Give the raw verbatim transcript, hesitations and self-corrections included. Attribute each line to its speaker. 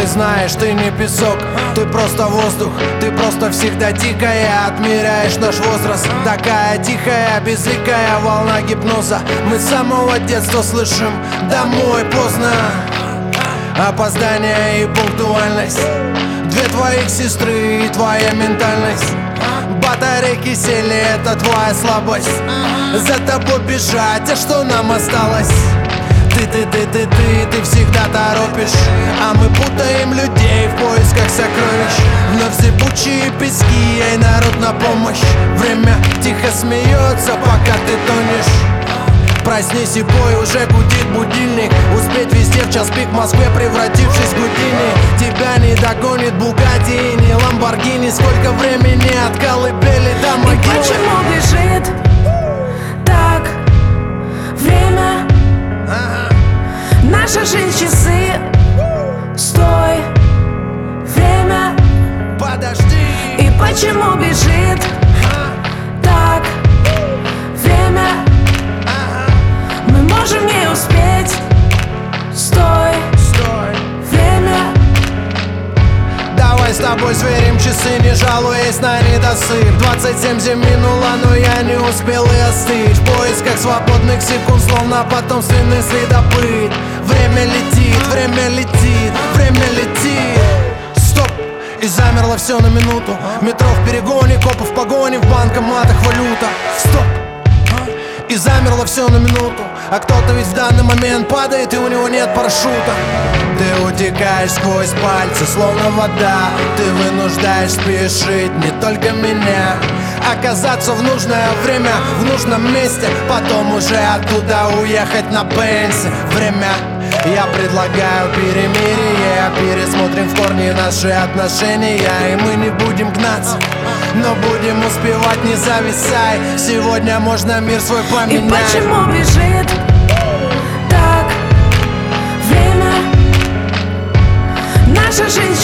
Speaker 1: ты знаешь, ты не песок, ты просто воздух, ты просто всегда дикая. Отмеряешь наш возраст, такая тихая, безликая волна гипноза. Мы с самого детства слышим: домой поздно. Опоздание и пунктуальность, две твоих сестры и твоя ментальность. Батарейки сели, это твоя слабость. За тобой бежать, а что нам осталось? Ты, ты, ты, ты, ты, ты всегда торопишь, а мы путаем людей в поисках сокровищ. Вновь зыбучие пески, эй, народ, на помощь. Время тихо смеется, пока ты тонешь. Проснись и пой, уже гудит будильник. Успеть везде в час пик в Москве, превратившись в Гудини. Тебя не догонит Бугатти и не Ламборгини. Сколько времени от колыбели до могилы.
Speaker 2: И почему бежит так время?
Speaker 1: Ага.
Speaker 2: Наша жизнь часы. Стой, время.
Speaker 1: Подожди.
Speaker 2: И почему бежит так время? Мы можем не успеть. Стой,
Speaker 1: Стой.
Speaker 2: время.
Speaker 1: Давай с тобой сверим часы, не жалуясь на недосып. Двадцать семь зим минуло, но я не успел и остыть. В поисках свободных секунд, словно потомственный следопыт. Время летит, время летит, время летит. Стоп! И замерло все на минуту. Метро в перегоне, копы в погоне, в банкоматах валюта. Стоп! И замерло все на минуту. А кто-то ведь в данный момент падает, и у него нет парашюта. Ты утекаешь сквозь пальцы, словно вода. Ты вынуждаешь спешить не только меня. Оказаться в нужное время, в нужном месте, потом уже оттуда уехать на Бенсе. Время. Я предлагаю перемирие. Пересмотрим в корне наши отношения. И мы не будем гнаться, но будем успевать, не зависай. Сегодня можно мир свой поменять.
Speaker 2: И почему бежит так время? Наша жизнь